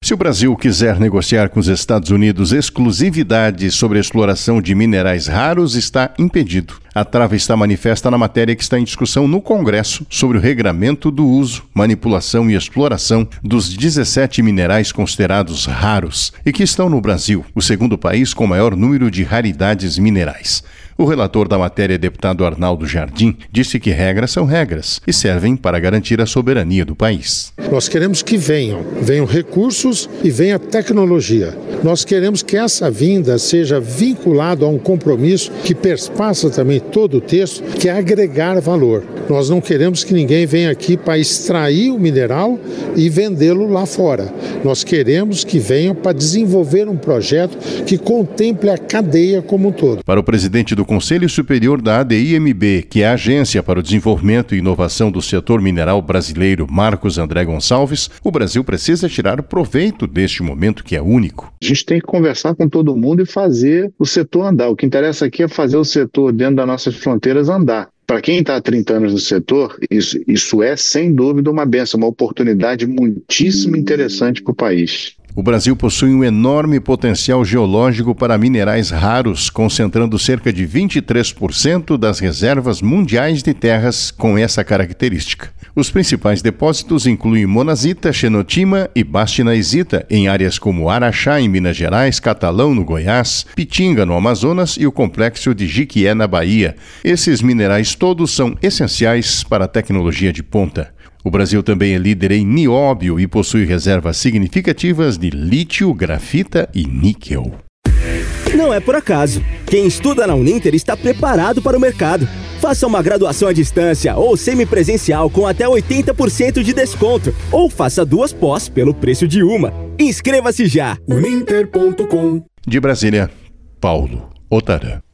Se o Brasil quiser negociar com os Estados Unidos exclusividade sobre a exploração de minerais raros, está impedido. A trava está manifesta na matéria que está em discussão no Congresso sobre o regramento do uso, manipulação e exploração dos 17 minerais considerados raros e que estão no Brasil, o segundo país com maior número de raridades minerais. O relator da matéria, deputado Arnaldo Jardim, disse que regras são regras e servem para garantir a soberania do país. Nós queremos que venham recursos e venha tecnologia. Nós queremos que essa vinda seja vinculada a um compromisso que perpassa também todo o texto, que é agregar valor. Nós não queremos que ninguém venha aqui para extrair o mineral e vendê-lo lá fora. Nós queremos que venham para desenvolver um projeto que contemple a cadeia como um todo. Para o presidente do Conselho Superior da ADIMB, que é a Agência para o Desenvolvimento e Inovação do Setor Mineral Brasileiro, Marcos André Gonçalves, o Brasil precisa tirar proveito deste momento que é único. A gente tem que conversar com todo mundo e fazer o setor andar. O que interessa aqui é fazer o setor dentro das nossas fronteiras andar. Para quem está há 30 anos no setor, isso é, sem dúvida, uma bênção, uma oportunidade muitíssimo interessante para o país. O Brasil possui um enorme potencial geológico para minerais raros, concentrando cerca de 23% das reservas mundiais de terras com essa característica. Os principais depósitos incluem monazita, xenotima e bastinaesita, em áreas como Araxá, em Minas Gerais, Catalão, no Goiás, Pitinga, no Amazonas e o complexo de Jiquié, na Bahia. Esses minerais todos são essenciais para a tecnologia de ponta. O Brasil também é líder em nióbio e possui reservas significativas de lítio, grafita e níquel. Não é por acaso. Quem estuda na Uninter está preparado para o mercado. Faça uma graduação à distância ou semipresencial com até 80% de desconto. Ou faça 2 pós pelo preço de uma. Inscreva-se já! Uninter.com. De Brasília, Paulo Otarã.